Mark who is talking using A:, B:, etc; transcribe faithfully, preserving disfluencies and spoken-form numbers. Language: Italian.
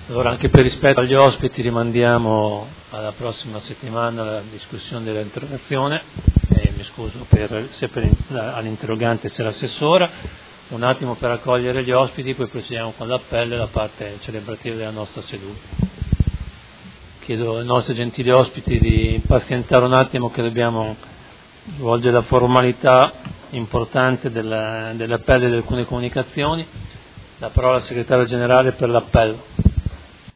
A: Allora, anche per rispetto agli ospiti rimandiamo alla prossima settimana la discussione dell'interrogazione, e mi scuso per, sia per all'interrogante sia all'assessora. Un attimo per accogliere gli ospiti, poi procediamo con l'appello e la parte celebrativa della nostra seduta. Chiedo ai nostri gentili ospiti di pazientare un attimo, che dobbiamo svolgere la formalità importante della, dell'appello e di alcune comunicazioni. La parola al segretario generale per l'appello.